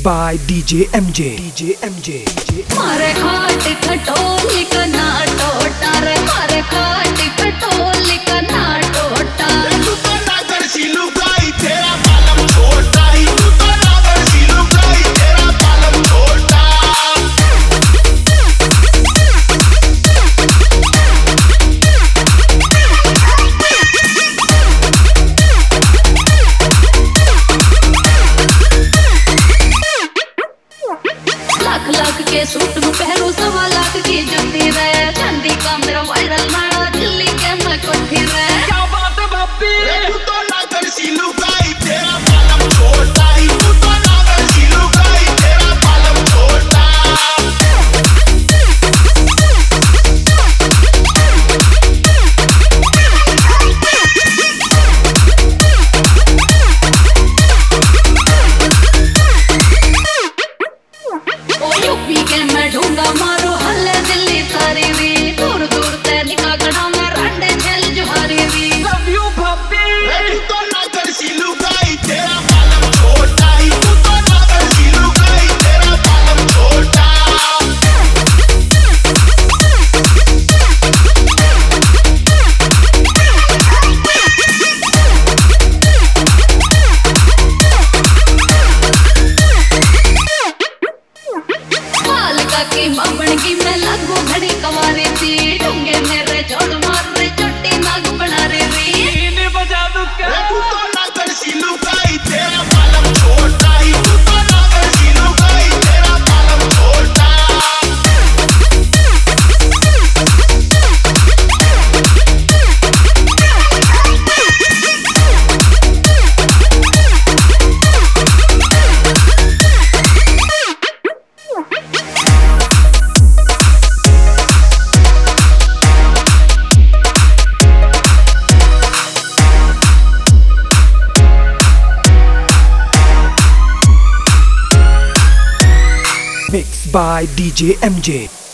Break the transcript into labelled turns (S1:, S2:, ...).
S1: by DJ MJ. DJ MJ.
S2: मारे खाट खटोली का नाटोटा रे, मारे खाट खटोली का नाटोटा।
S3: तू तो नागर सीलू गाई तेरा बालम छोटा ही, तू तो नागर सीलू गाई तेरा बालम छोटा।
S2: लाख लाख के सूट में पहरो, 1.25 लाख की जुत्ती रे, चांदी का मेरा वायरल मारा, दिल्ली के मैं कोठी रे।
S3: क्या बात है बापी, तू तो नागर सीलू गाई तेरा बालम छोटा ही, तू तो नागर सीलू गाई तेरा बालम छोटा।
S2: यूपी के मैं ढूंढा मारो हल्ले दिल्ली सारी भी, दूर दूर से निका गढ़ा में रांडे झेल जुहारी भी।
S3: लव यू भाभी, तू तो नागर सीलू गाई तेरा बालम छोटा ही, तू तो नागर सीलू गाई तेरा बालम छोटा।
S2: की मामन की मैं लागू घड़ी कवारी थी, ढूंगे मेरे जोड़ मार रे, चोटी नाग बना रे री।
S3: बजा दूं क्या, तू तो नागर सीलू गाई तेरा बालम छोटा ही, तू तो नागर सीलू गाई तेरा बालम छोटा।
S1: Mixed by DJ MJ.